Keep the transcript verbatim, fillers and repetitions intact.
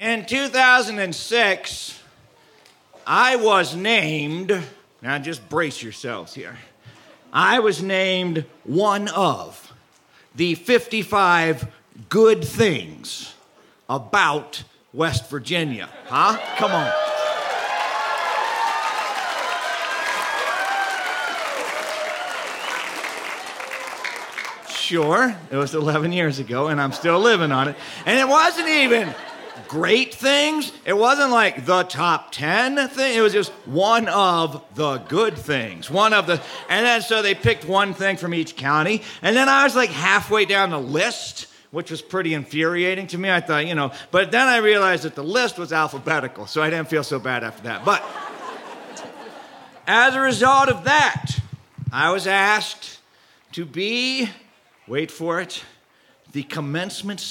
in two thousand six, I was named, now just brace yourselves here, I was named one of the fifty-five good things about West Virginia. Huh? Come on. Sure, it was eleven years ago, and I'm still living on it. And it wasn't even great things. It wasn't like the top ten thing. It was just one of the good things. One of the, and then so they picked one thing from each county. And then I was like halfway down the list, which was pretty infuriating to me. I thought, you know, but then I realized that the list was alphabetical, so I didn't feel so bad after that. But as a result of that, I was asked to be, wait for it, the commencement